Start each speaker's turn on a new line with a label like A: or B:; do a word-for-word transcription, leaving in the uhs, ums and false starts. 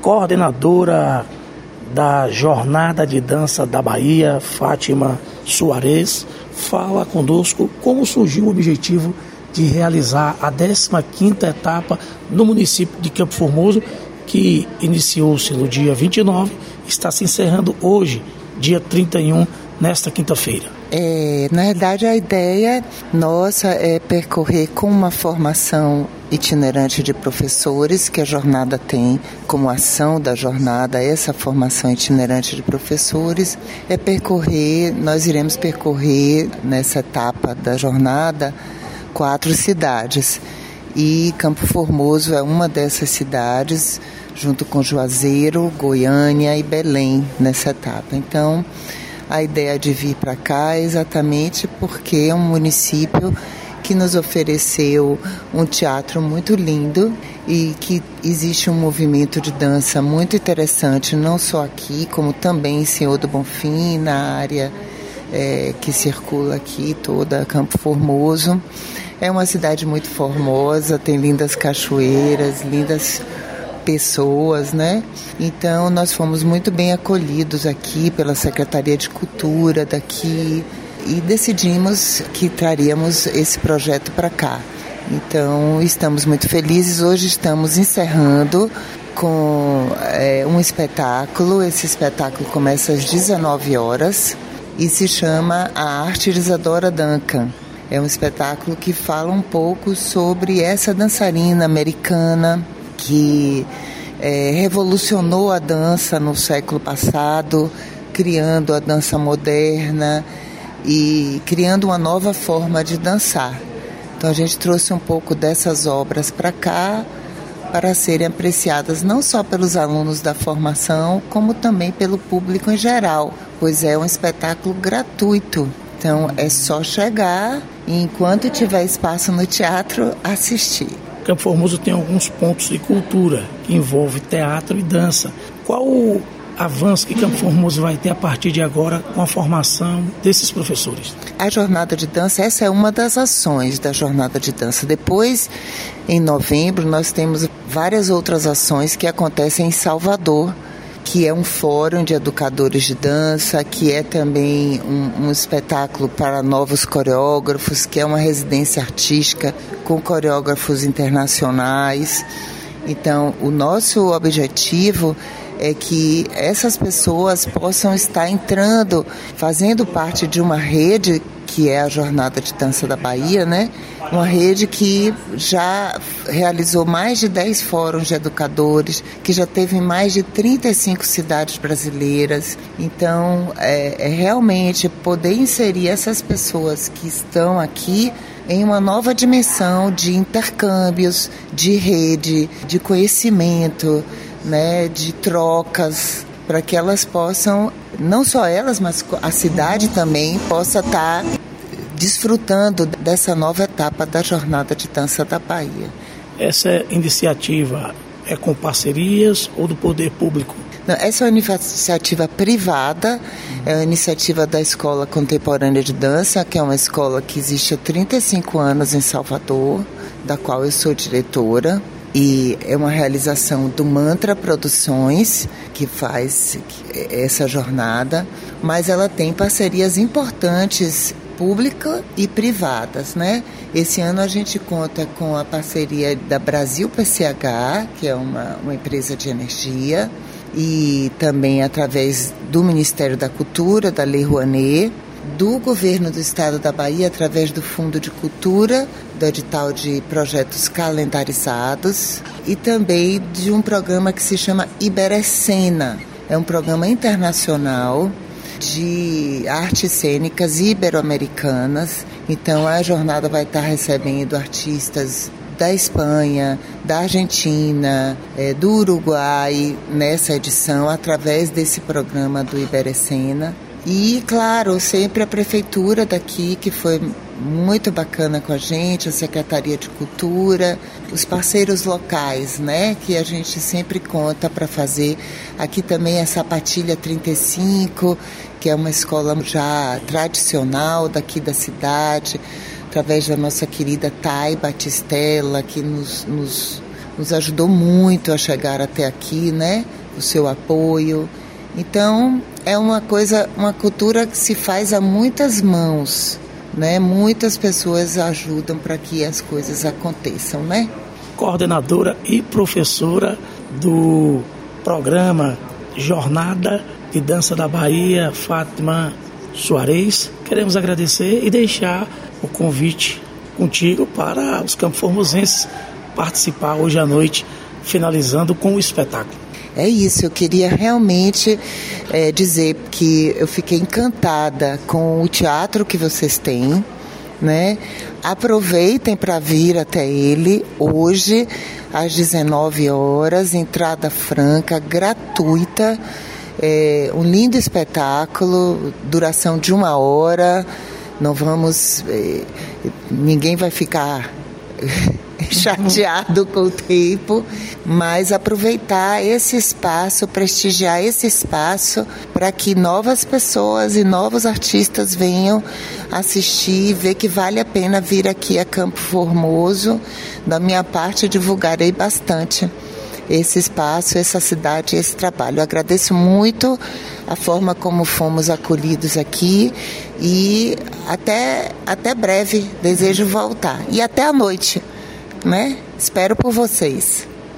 A: coordenadora da Jornada de Dança da Bahia, Fátima Soares, fala conosco como surgiu o objetivo de realizar a décima quinta etapa no município de Campo Formoso, que iniciou-se no dia vinte e nove, está se encerrando hoje, dia trinta e um, nesta quinta-feira.
B: É, na verdade, a ideia nossa é percorrer com uma formação itinerante de professores, que a jornada tem como ação da jornada, essa formação itinerante de professores, é percorrer, nós iremos percorrer nessa etapa da jornada quatro cidades. E Campo Formoso é uma dessas cidades, junto com Juazeiro, Goiânia e Belém, nessa etapa. Então, a ideia de vir para cá é exatamente porque é um município que nos ofereceu um teatro muito lindo e que existe um movimento de dança muito interessante, não só aqui, como também em Senhor do Bonfim, na área é, que circula aqui, toda Campo Formoso. É uma cidade muito formosa, tem lindas cachoeiras, lindas pessoas, né? Então nós fomos muito bem acolhidos aqui pela Secretaria de Cultura daqui e decidimos que traríamos esse projeto para cá. Então estamos muito felizes. Hoje estamos encerrando com é, um espetáculo. Esse espetáculo começa às dezenove horas e se chama A Arte de Isadora Duncan. É um espetáculo que fala um pouco sobre essa dançarina americana que é, revolucionou a dança no século passado, criando a dança moderna e criando uma nova forma de dançar. Então a gente trouxe um pouco dessas obras para cá, para serem apreciadas não só pelos alunos da formação, como também pelo público em geral, pois é um espetáculo gratuito. Então é só chegar e, enquanto tiver espaço no teatro, assistir.
A: Campo Formoso tem alguns pontos de cultura que envolve teatro e dança. Qual o avanço que Campo Formoso vai ter a partir de agora com a formação desses professores?
B: A jornada de dança, essa é uma das ações da jornada de dança. Depois, em novembro, nós temos várias outras ações que acontecem em Salvador, que é um fórum de educadores de dança, que é também um, um espetáculo para novos coreógrafos, que é uma residência artística com coreógrafos internacionais. Então, o nosso objetivo é que essas pessoas possam estar entrando, fazendo parte de uma rede, que é a Jornada de Dança da Bahia, né? Uma rede que já realizou mais de dez fóruns de educadores, que já teve em mais de trinta e cinco cidades brasileiras. Então, é, é realmente poder inserir essas pessoas que estão aqui em uma nova dimensão de intercâmbios, de rede, de conhecimento, né, de trocas, para que elas possam, não só elas, mas a cidade também possa estar desfrutando dessa nova etapa da Jornada de Dança da Bahia.
A: Essa iniciativa é com parcerias ou do poder público?
B: Não, essa é uma iniciativa privada, é uma iniciativa da Escola Contemporânea de Dança, que é uma escola que existe há trinta e cinco anos em Salvador, da qual eu sou diretora. E é uma realização do Mantra Produções, que faz essa jornada, mas ela tem parcerias importantes, públicas e privadas, né? Esse ano a gente conta com a parceria da Brasil P C H, que é uma, uma empresa de energia, e também através do Ministério da Cultura, da Lei Rouanet, do Governo do Estado da Bahia, através do Fundo de Cultura, do edital de projetos calendarizados, e também de um programa que se chama Iberecena. É um programa internacional de artes cênicas ibero-americanas. Então a jornada vai estar recebendo artistas da Espanha, da Argentina, é, do Uruguai, nessa edição, através desse programa do Iberecena. E, claro, sempre a prefeitura daqui, que foi muito bacana com a gente, a Secretaria de Cultura, os parceiros locais, né, que a gente sempre conta para fazer. Aqui também a Sapatilha trinta e cinco, que é uma escola já tradicional daqui da cidade, através da nossa querida Thay Batistella, que nos, nos nos ajudou muito a chegar até aqui, né? O seu apoio. Então, é uma coisa, uma cultura que se faz a muitas mãos, né? Muitas pessoas ajudam para que as coisas aconteçam, né?
A: Coordenadora e professora do programa Jornada de Dança da Bahia, Fátima Soares, queremos agradecer e deixar o convite contigo para os campos formosenses participar hoje à noite, finalizando com o espetáculo.
B: É isso, eu queria realmente é, dizer que eu fiquei encantada com o teatro que vocês têm, né? Aproveitem para vir até ele hoje, às dezenove horas, entrada franca, gratuita, é, um lindo espetáculo, duração de uma hora, não vamos, é, ninguém vai ficar chateado com o tempo, mas aproveitar esse espaço, prestigiar esse espaço para que novas pessoas e novos artistas venham assistir e ver que vale a pena vir aqui a Campo Formoso. Da minha parte, divulgarei bastante esse espaço, essa cidade, esse trabalho. Eu agradeço muito a forma como fomos acolhidos aqui e até, até breve, desejo voltar. E até a noite, né? Espero por vocês.